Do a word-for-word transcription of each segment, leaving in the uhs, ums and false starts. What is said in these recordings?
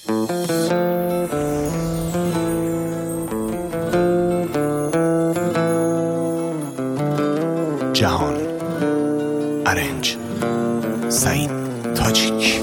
جهان ارنج سعید تاجیک.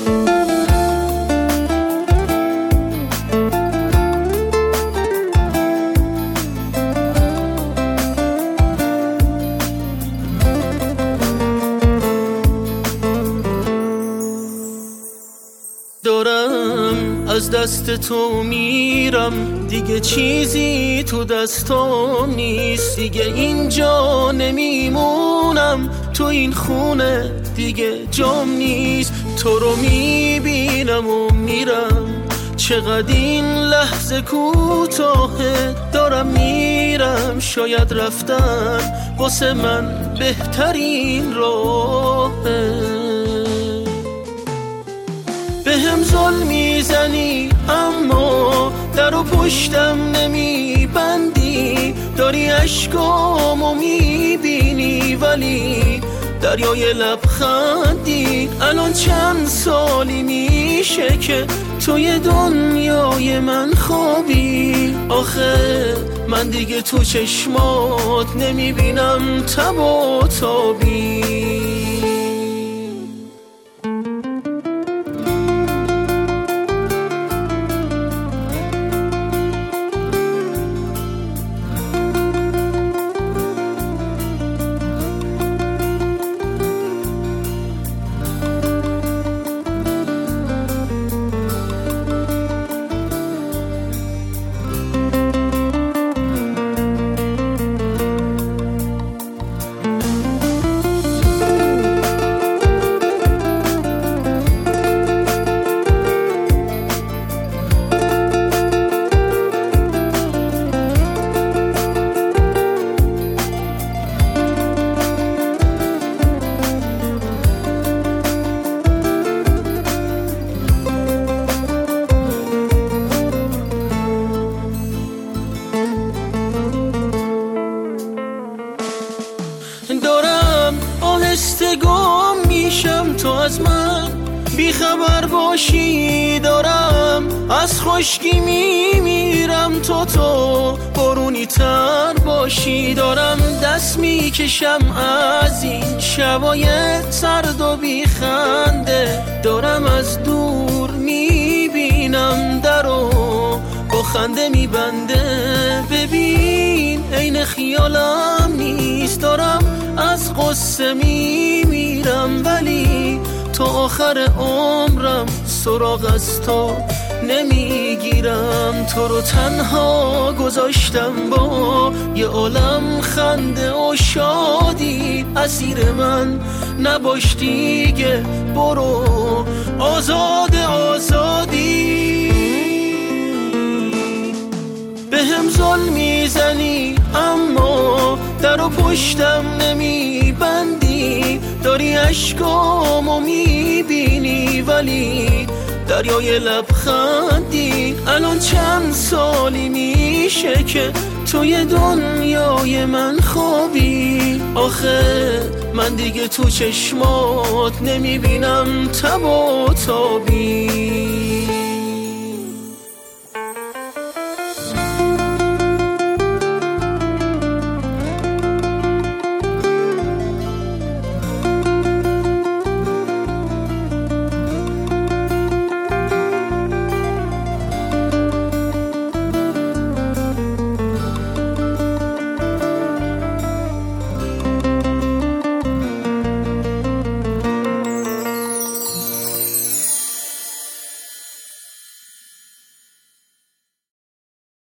دارم از دست تو میرم، دیگه چیزی تو دستام نیست، دیگه اینجا نمیمونم، تو این خونه دیگه جام نیست. تو رو میبینم و میرم، چقدر این لحظه کوتاهه، دارم میرم، شاید رفتن واسه من بهترین راهه. به هم ظلم میزنی اما در و پشتم نمیبندی، داری عشقامو میبینی ولی دریای لبخندی. الان چند سالی میشه که توی دنیای من خوابی، آخه من دیگه تو چشمات نمیبینم تب و تابی. دارم آهسته گم میشم، تو از من بیخبر باشی، دارم از خشکی میمیرم، تو تو بارونی تر باشی، دارم دست میکشم از این شبای سرد و بیخنده، دارم از دور میبینم درو با خنده میبنده. ببین عین خیالم نیست، دارم از قصه میمیرم ولی تا آخر عمرم سراغ از تو نمیگیرم. تو رو تنها گذاشتم با یه عالم خنده و شادی، اسیر من نباش دیگه، برو آزاد آزادی. به هم ظلم میزنی اما در و پشتم نمیبندی، داری عشقامو میبینی ولی دریای لبخندی. الان چند سالی میشه که توی دنیای من خوابی، آخه من دیگه تو چشمات نمیبینم تب و تابی.